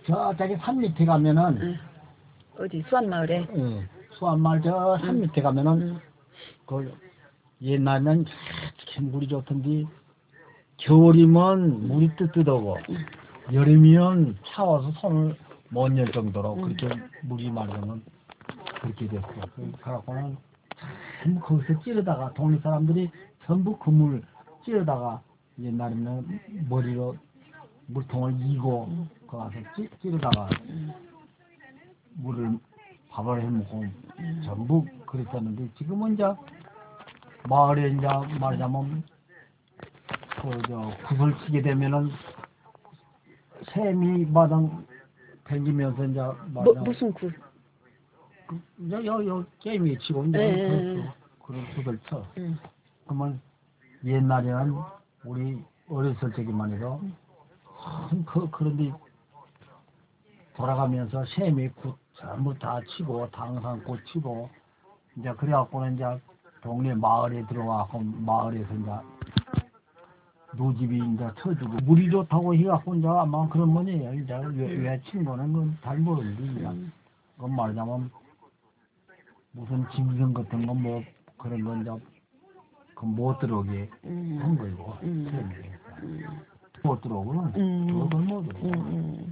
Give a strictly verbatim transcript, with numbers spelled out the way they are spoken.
저쪽에 산 밑에 가면은 응. 어디 수안마을에? 예, 수안마을 저 산 응. 밑에 가면은 응. 그 옛날에는 참 물이 좋던데 겨울이면 물이 뜨뜻하고 여름이면 차와서 손을 못 열 정도로 응. 그렇게 물이 마르면 그렇게 됐어. 그래갖고는 참 거기서 찌르다가 동네 사람들이 전부 그 물 찌르다가 옛날에는 머리로 물통을 이고 응. 그 가서 찌, 찌르다가 응. 물을 밥을 해먹고 응. 전부 그랬었는데 지금은 이제 마을에 이제 말하자면 그저 굿을 치게 되면은 샘이 마당 댕기면서 이제 뭐, 말하자면 무슨 굴? 이제 여, 여 게임이 치고 이제 예, 예, 그랬어. 그런 굿을 쳐. 응. 그러면 옛날에는 우리 어렸을 적에만 해도 그 그런데 돌아가면서 샘이 굿 전부 다 치고 당산꽃 치고 이제 그래갖고는 이제 동네 마을에 들어와갖고 마을에서 이제 노집이 이제 쳐주고 물이 좋다고 해갖고 이제 아마 그런 거네요. 이제 왜친 거는 그건 잘 모르는데 이제 응. 그건 말하자면 무슨 짐승 같은 거 뭐 그런 건 이제 그 못 들어오게 응. 한 거고 응. 샘이 응. 못 들어오고는 응. 그건 못 들어오고. 응. 응.